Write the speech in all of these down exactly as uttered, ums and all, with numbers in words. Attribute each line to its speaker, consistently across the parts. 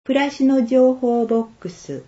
Speaker 1: 暮らしの情報ボックス。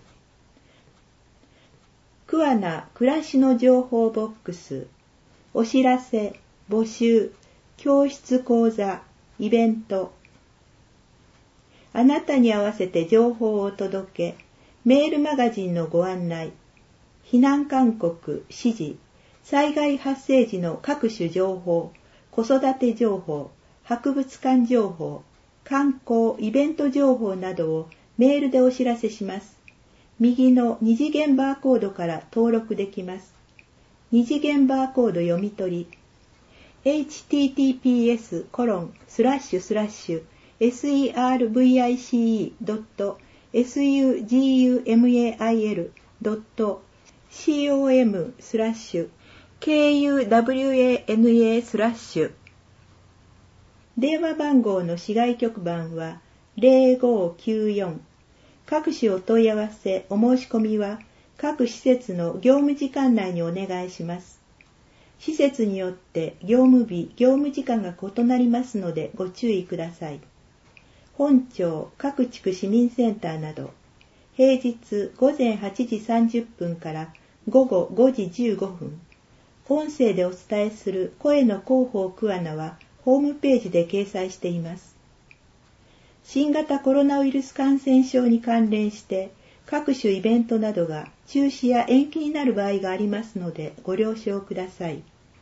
Speaker 1: 桑名暮らしの情報ボックス。お知らせ、募集、教室講座、イベント。あなたに合わせて情報をお届け。メールマガジンのご案内。避難勧告、指示、災害発生時の各種情報、子育て情報、博物館情報、観光、イベント情報などをメールでお知らせします。右の二次元バーコードから登録できます。二次元バーコード読み取り。エイチティーティーピーエスコロンスラッシュスラッシュエスイーアールブイアイシーイードットエスユージーユーエムエーアイエルドットコムスラッシュケーユーダブリューエーエヌエースラッシュ。電話番号の市外局番はゼロごーきゅうよん。各種お問い合わせ、お申し込みは各施設の業務時間内にお願いします。施設によって業務日、業務時間が異なりますのでご注意ください。本庁、各地区市民センターなど、平日午前はちじさんじゅっぷんから午後ごじじゅうごふん、音声でお伝えする声の広報桑名はホームページで掲載しています。新型コロナウイルス感染症に関連して各種イベントなどが中止や延期になる場合がありますのでご了承ください。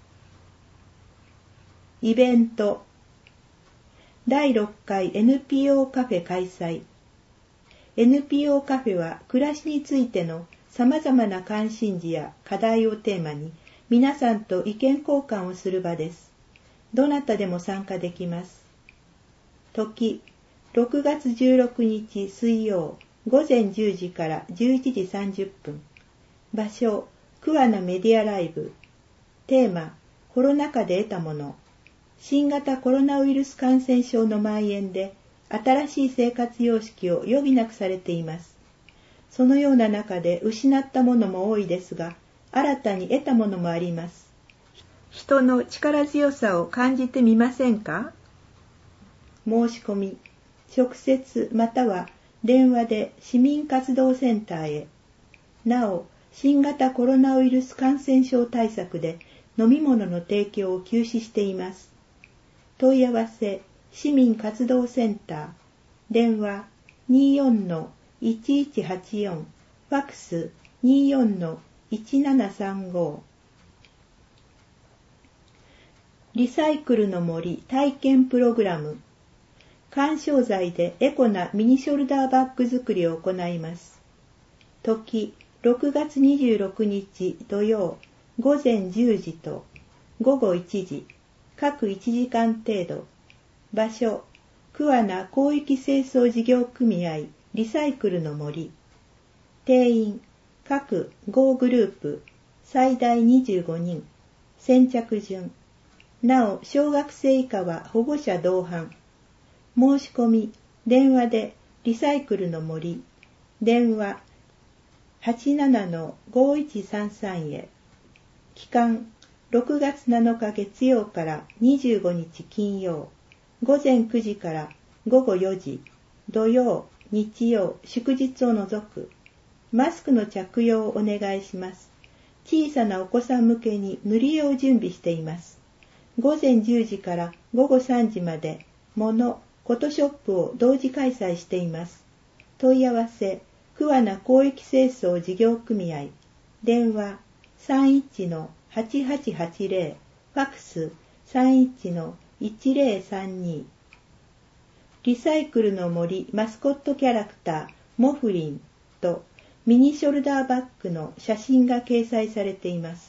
Speaker 1: イベントだいろっかい エヌピーオー カフェ開催。 エヌピーオー カフェは暮らしについてのさまざまな関心事や課題をテーマに皆さんと意見交換をする場です。どなたでも参加できます。時ろくがつじゅうろくにち水曜午前じゅうじからじゅういちじさんじゅっぷん。場所桑名メディアライブ。テーマコロナ禍で得たもの。新型コロナウイルス感染症の蔓延で新しい生活様式を余儀なくされています。そのような中で失ったものも多いですが、新たに得たものもあります。人の力強さを感じてみませんか？申し込み直接または電話で市民活動センターへ。なお、新型コロナウイルス感染症対策で飲み物の提供を休止しています。問い合わせ、市民活動センター、電話 にーよんのいちいちはちよん、ファックス にーよんのいちななさんご。リサイクルの森体験プログラム。緩衝材でエコなミニショルダーバッグ作りを行います。時ろくがつにじゅうろくにち土曜午前じゅうじと午後いちじ、各いちじかん程度。場所桑名広域清掃事業組合リサイクルの森。定員各ごグループ最大にじゅうごにん。先着順。なお小学生以下は保護者同伴。申し込み、電話でリサイクルの森、電話 はちななのごいちさんさん へ。期間、ろくがつなのか月曜からにじゅうごにち金曜、午前くじから午後よじ、土曜、日曜、祝日を除く。マスクの着用をお願いします。小さなお子さん向けに塗り絵を準備しています。午前じゅうじから午後さんじまで、もの、フォトショップを同時開催しています。問い合わせ、桑名広域清掃事業組合、電話 さんいちのはちはちはちゼロ、ファックス さんいちのいちゼロさんに。リサイクルの森マスコットキャラクターモフリンとミニショルダーバッグの写真が掲載されています。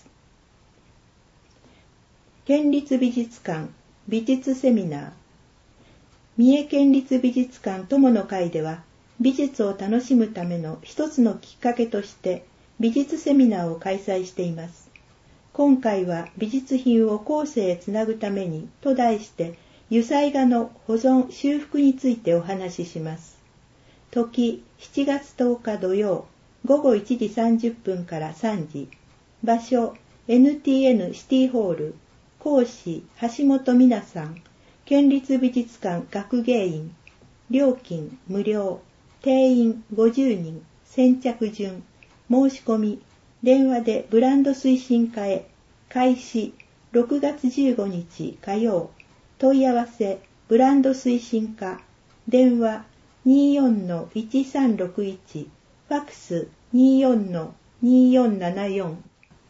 Speaker 1: 県立美術館美術セミナー。三重県立美術館友の会では美術を楽しむための一つのきっかけとして美術セミナーを開催しています。今回は美術品を後世へつなぐためにと題して油彩画の保存修復についてお話しします。時しちがつとおか土曜午後いちじさんじゅっぷんからさんじ。場所 エヌティーエヌ シティホール。講師橋本美奈さん。県立美術館学芸員。料金無料。 定員ごじゅうにん、先着順、申し込み、電話でブランド推進課へ、開始ろくがつじゅうごにち火曜、問い合わせ、ブランド推進課、電話 にじゅうよんのいちさんろくいち、ファクス にじゅうよんのにじゅうよんななよん。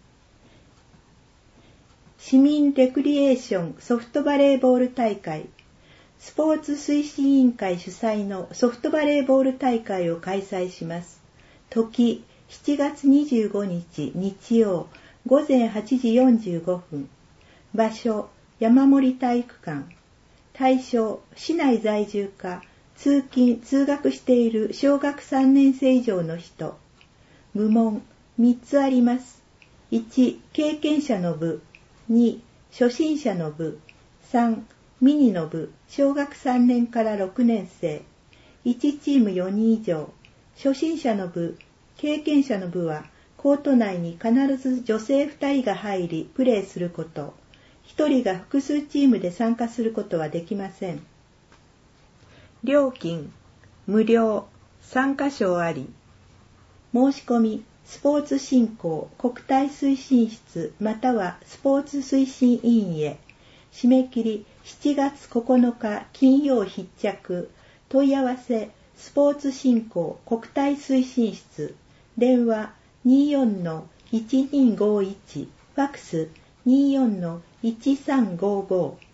Speaker 1: 市民レクリエーションソフトバレーボール大会、スポーツ推進委員会主催のソフトバレーボール大会を開催します。時、しちがつにじゅうごにち日曜、ごぜんはちじよんじゅうごふん。場所、山森体育館。対象、市内在住か、通勤・通学している小学さんねん生以上の人。部門、みっつあります。いち、経験者の部。に、初心者の部。さん、ミニの部、小学さんねんからろくねん生。いちチームよにん以上。初心者の部、経験者の部は、コート内に必ず女性ふたりが入り、プレーすること。ひとりが複数チームで参加することはできません。料金、無料、参加賞あり。申し込み、スポーツ振興国体推進室またはスポーツ推進委員へ。締め切りしちがつここのか金曜必着。問い合わせ、スポーツ振興国体推進室。電話 にじゅうよんのいちにごいち、ファクス にじゅうよんのいちさんごご。